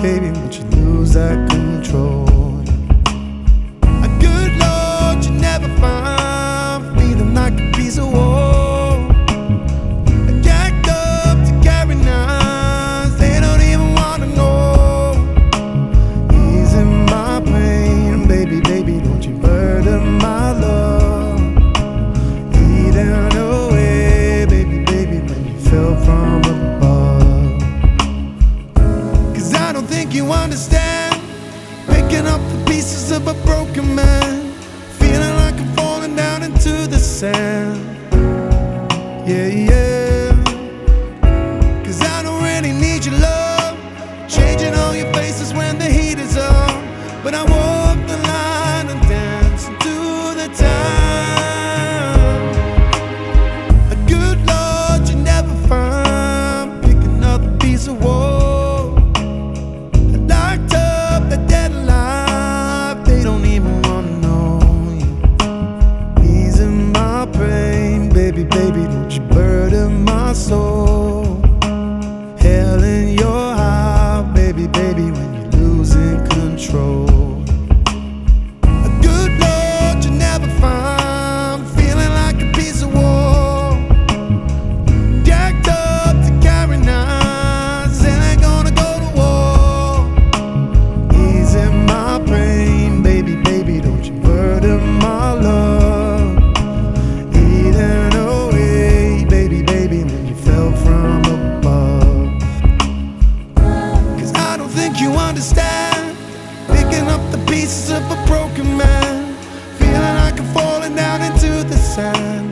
baby, won't you lose that control? A good Lord you never find, feeling like a piece of wool. Jacked up to carry nines, they don't even wanna know. Easing my pain, baby, baby, don't you burden my love. Eating away, baby, baby, when you fell from above. 'Cause I don't think you understand, picking up the pieces of a broken man, feeling like I'm falling down into the sand. Yeah, yeah. 'Cause I don't really need your love, changing all your faces when the heat is on. But I walk the line and dance into the time. A good Lord you never find, picking up a piece of wool. Locked up, the dead alive, they don't even wanna know you. Easing my pain, baby, baby, don't you burden my soul. Hell in your heart, baby, baby, when you're losing control. A good Lord you never find, feeling like a piece of wool. Jacked up to carry nines, and ain't gonna go to war. Easing my pain, baby, baby, don't you burden my love. Eating away, baby, baby, when you fell from above. 'Cause I don't think you understand, picking up the pieces of a broken man, feeling like I'm falling down into the sand.